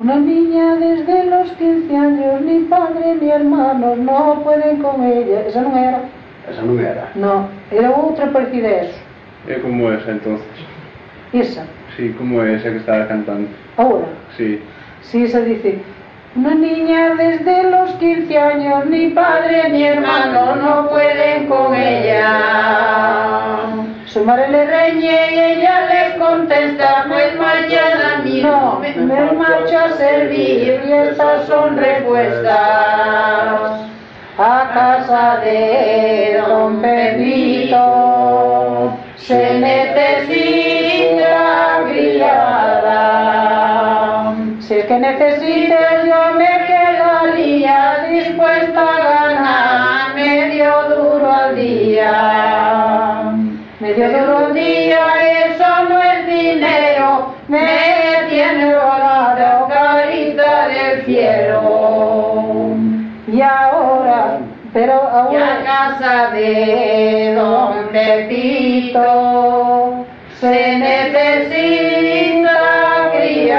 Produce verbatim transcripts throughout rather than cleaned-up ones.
Una niña desde los quince años, ni padre ni hermanos no pueden con ella. Esa non era? Esa non era? No, era outra parecida a eso. E como esa entonces? Esa? Sí, como esa que estaba cantando. Ahora? Sí. Sí, esa dice: una niña desde los quince años, ni padre ni hermano no pueden con ella. Su madre le reñe y ella les contesta: pues mañana mismo me marcho a servir, y estas son respuestas. A casa de don Pepito se necesita criada. Si es que necesites, yo me quedaría dispuesta a ganar medio duro al día. Medio duro al día, eso no es dinero, me tiene volado, carita del cielo. Y ahora, pero ahora, a casa de don Pepito se necesita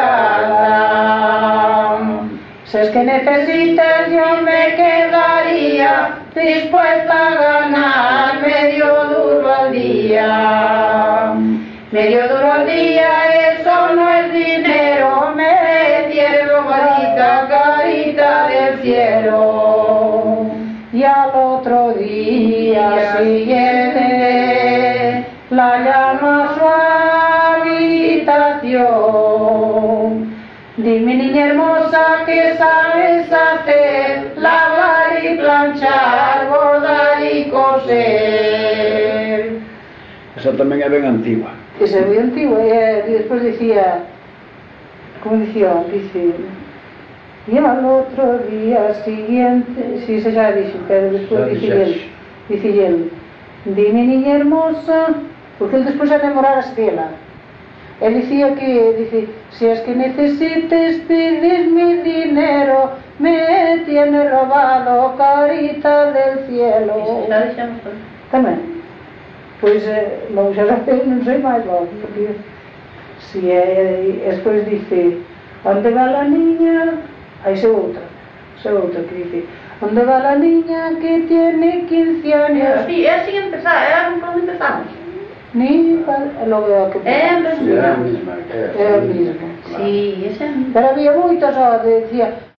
criada. Si es que necesitas, yo me quedaría dispuesta a ganar medio duro al día. Medio duro al día, eso no es dinero, me tiene bonita, carita del cielo. Y al otro día siguiente la llama a su habitación. Dime, niña hermosa, ¿qué sabes hacer? Lavar y planchar, bordar y coser. Esa tamén é ben antigua. Esa é moi antigua, e despois dicía, como dicía, dice, y al otro día siguiente, si se xa dixo, pero despois dicía, dicía, dime, niña hermosa, porque ele despois a namorarase dela. Él dicía que, dice, si es que necesites, pides mi dinero, me tiene robado, carita del cielo. Iso xa deixamos todo. Tamén. Pois eh, non xa non sei máis, non, porque si é, despois dice, onde va la niña, aí se outra, se outra que dice, onde va la niña que tiene quince años. Sí, é así empezar, é como empezamos. Ni, logo que É a É a mesma. mesma. é o mismo. Sí, ese é. Pero había moitas, ó, decía,